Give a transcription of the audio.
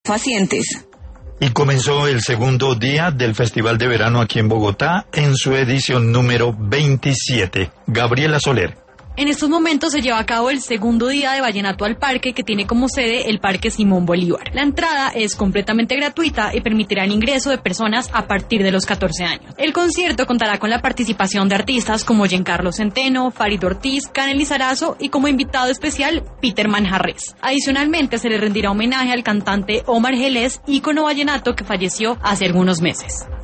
pacientes. Y comenzó el segundo día del Festival de Verano aquí en Bogotá en su edición número 27. Gabriela Soler. En estos momentos se lleva a cabo el segundo día de Vallenato al Parque, que tiene como sede el Parque Simón Bolívar. La entrada es completamente gratuita y permitirá el ingreso de personas a partir de los 14 años. El concierto contará con la participación de artistas como Giancarlo Centeno, Farid Ortiz, Canel Lizarazo y como invitado especial Peter Manjarrés. Adicionalmente se le rendirá homenaje al cantante Omar Geles, ícono vallenato que falleció hace algunos meses.